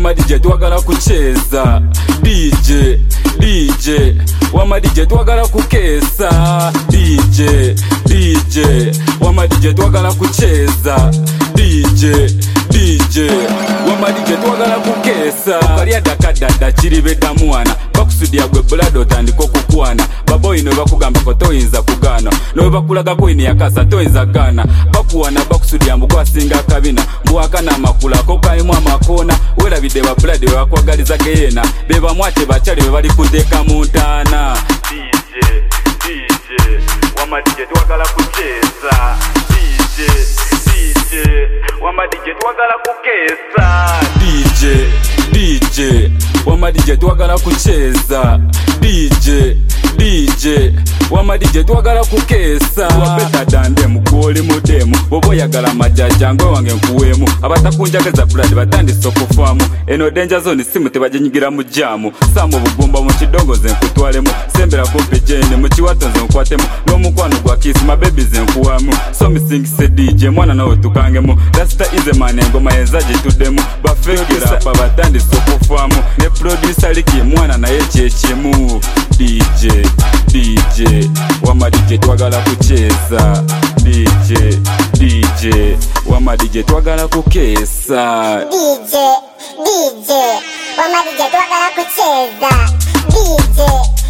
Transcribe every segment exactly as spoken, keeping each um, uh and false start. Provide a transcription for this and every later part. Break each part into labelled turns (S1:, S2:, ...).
S1: wama D J twagala kucheza. D J D J wama D J twagala kukesa. D J D J wama D J twagala kucheza. D J D J wama D J twagala kukesa. Kalya dakadada chiribeda mwana bakusudia gwe bulado tandiko kukwana. Baboyi no bakugamba ko toyinza kugana. No bakulaga ko ini yakasa toyinza gana. Bakuwana bakusudia mbugwasinga kabina. Mbwakana makula ko kaimu amakona. Wera bide ba bulade bakwagaliza keyena. Beba mwate bachali bali kuteka muntana. D J D J wama D J twagala kucheza. D J D J wama D J twagala kukesa. D J D J wama D J twagala kucheza. D J D J wama D J twagala kukesa. Wabeta dande mukoli mudemu bobo yagala majaja ngo wange nkuwemu. Abatakunjageza blood batandise okufamu. Eno danger zone simu tebajenyigira mu jamu. Samo bugumba mu kidongo ze nkutwalemu. Sembera kumpe jene mu kiwato ze nkwatemu. No mukwano gwa kiss my baby ze nkuwamu. So me sing se D J mwana nawe tukangemu. Rasta ize manengo mayezaje tudemu. Bafekira pa batandise okufamu. Ne producer liki mwana na yechechemu. D J D J wama D J twagala kucheza. D J D J wama D J twagala kukesa.
S2: D J D J wama D J twagala kucheza. D J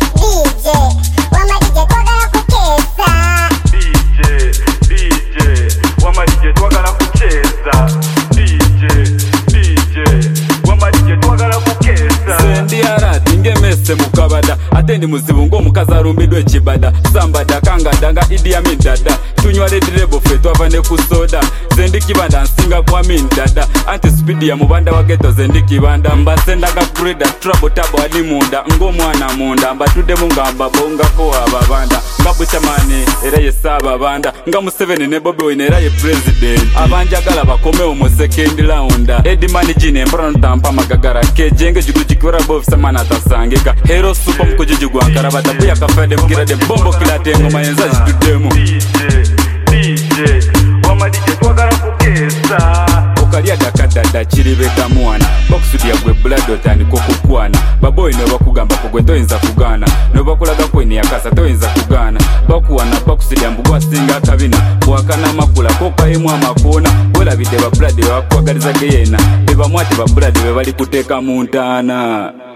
S2: D J wama D J twagala kukesa.
S1: D J D J wama D J twagala kucheza. D J D J wama D J twagala kukesa. Sendi arati ngemese mukabada. Atendi muzibu ngo mukazi arumbidwe chibada. Sambada kanga danga Idi Amin dada. Tunywa red label fe twavane kusoda. Zendi kibanda nsinga kwa min dada. Anti speed ya mubanda wa ghetto zendi kibanda. Mbasenda ga greda trouble tabo ali munda. Ngo mwana munda mbatude munga mbabonga ko ababanda. Ngabucha mani era yesaba banda. Nga Museveni ne Bobi Wine era ye president. Abanjagala bakome mu second round. Eddie Money jine mbona ntampa magagara kejenge jigujikura bof samana tasangeka. Hero super mkujijugwa karabata buya kafade mgira de bombo kila tengo mayenza jitudemu. D J D J wama D J twagala kukesa. Okalya dakadada chiribeta mwana bakusudia gwe bulado tandiko kukwana. Baboyi no bakugamba ko gwe toyinza kugana. No bakulaga ko ini yakasa toyinza kugana. Bakuwana bakusudia mbugwasinga kabina. Bwakana makula ko kaimu amakona. Wera bide ba bulade bakwagaliza keyena. Beba mwate ba bulade bali kuteka muntana.